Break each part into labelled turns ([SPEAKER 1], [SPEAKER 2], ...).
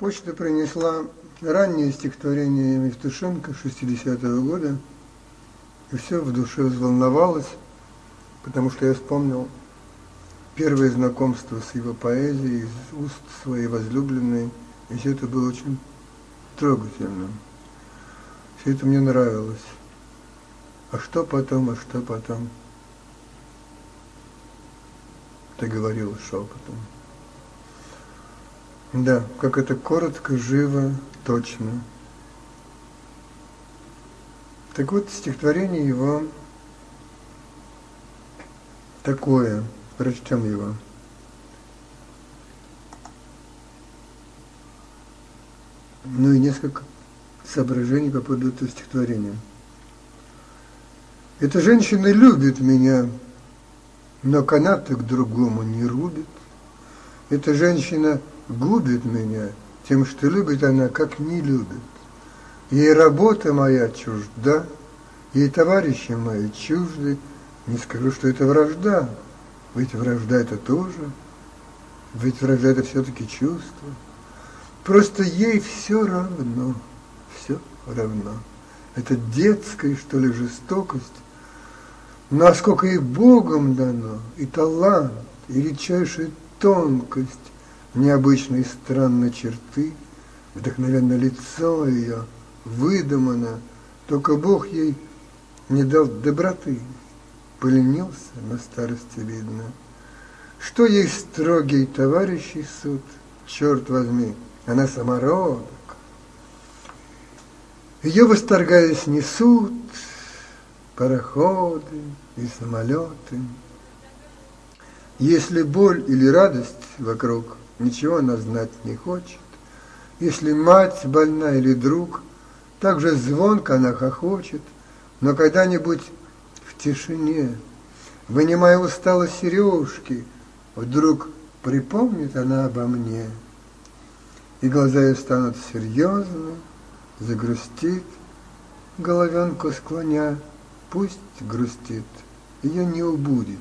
[SPEAKER 1] Почта принесла раннее стихотворение Евтушенко 60-го года, и все в душе взволновалось, потому что я вспомнил первое знакомство с его поэзией из уст своей возлюбленной, и все это было очень трогательно. Все это мне нравилось. А что потом, а что потом? Ты говорила шепотом. Да, как это коротко, живо, точно. Так вот, стихотворение его такое, прочтем его. Ну и несколько соображений по поводу этого стихотворения. Эта женщина любит меня, но канаты к другому не рубит. Эта женщина губит меня тем, что любит она, как не любит. Ей работа моя чужда, ей товарищи мои чужды. Не скажу, что это вражда, ведь вражда это тоже, ведь вражда это все-таки чувство. Просто ей все равно, все равно. Это детская, что ли, жестокость, насколько ей Богом дано, и талант, и редчайшая тонкость, необычные странные черты, вдохновенно лицо ее, выдумано, только Бог ей не дал доброты, поленился, на старости видно. Что ей строгий товарищий суд, черт возьми, она самородок. Ее, восторгаясь, несут пароходы и самолеты. Если боль или радость вокруг, ничего она знать не хочет. Если мать больна или друг, так же звонко она хохочет, но когда-нибудь в тишине, вынимая устало сережки, вдруг припомнит она обо мне, и глаза ее станут серьезны, загрустит, головенку склоня, пусть грустит, ее не убудет.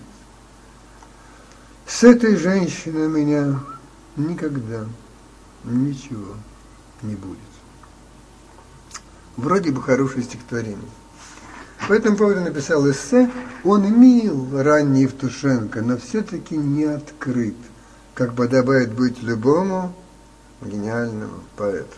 [SPEAKER 1] С этой женщиной у меня никогда ничего не будет. Вроде бы хорошее стихотворение. По этому поводу написал эссе. Он мил, ранний Евтушенко, но все-таки не открыт, как подобает быть любому гениальному поэту.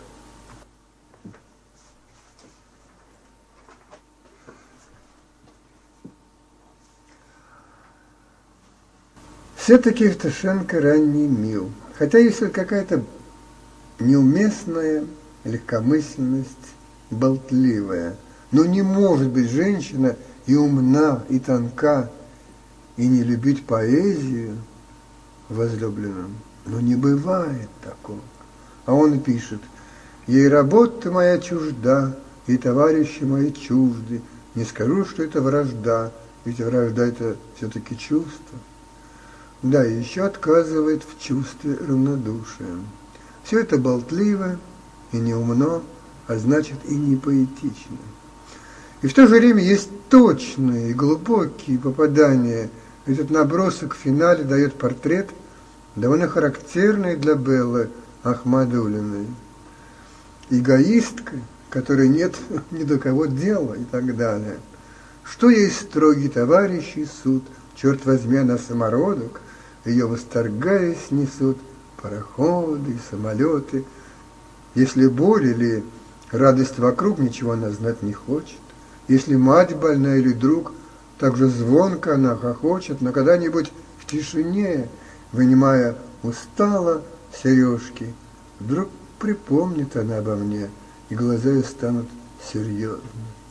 [SPEAKER 1] Все-таки Евтушенко ранний мил. Хотя есть какая-то неуместная легкомысленность, болтливая. Но не может быть женщина и умна, и тонка, и не любить поэзию возлюбленным. Но не бывает такого. А он пишет: ей работа моя чужда, и товарищи мои чужды. Не скажу, что это вражда, ведь вражда это все-таки чувство. Да, и еще отказывает в чувстве равнодушия. Все это болтливо и неумно, а значит и не поэтично. И в то же время есть точные и глубокие попадания. Этот набросок в финале дает портрет, довольно характерный для Беллы Ахмадуллиной. Эгоистка, которой нет ни до кого дела и так далее. Что ей строгий товарищий суд, черт возьми, она самородок, ее восторгаясь несут пароходы и самолеты. Если боль или радость вокруг, ничего она знать не хочет. Если мать больна или друг, так же звонко она хохочет, но когда-нибудь в тишине, вынимая устало сережки, вдруг припомнит она обо мне, и глаза ее станут серьезны.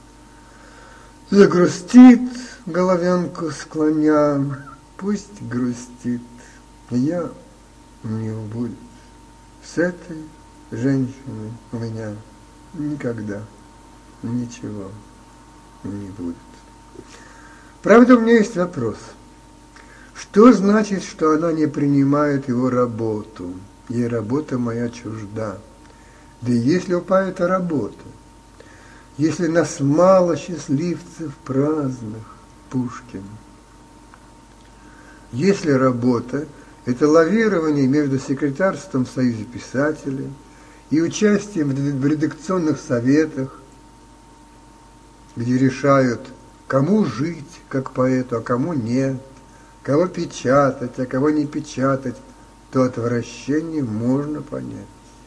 [SPEAKER 1] Загрустит, головенку склоня, пусть грустит, я не убудет. С этой женщиной у меня никогда ничего не будет. Правда, у меня есть вопрос. Что значит, что она не принимает его работу? Ей работа моя чужда. Да и если у поэта работа, если нас мало счастливцев праздных, Пушкин. Если работа – это лавирование между секретарством в Союзе писателей и участием в редакционных советах, где решают, кому жить как поэту, а кому нет, кого печатать, а кого не печатать, то отвращение можно понять.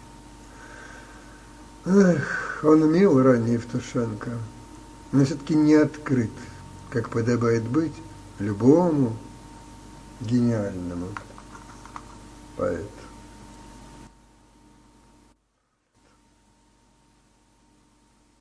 [SPEAKER 1] Эх, он мил, ранний Евтушенко, но все-таки не открыт, как подобает быть любому гениальному поэту.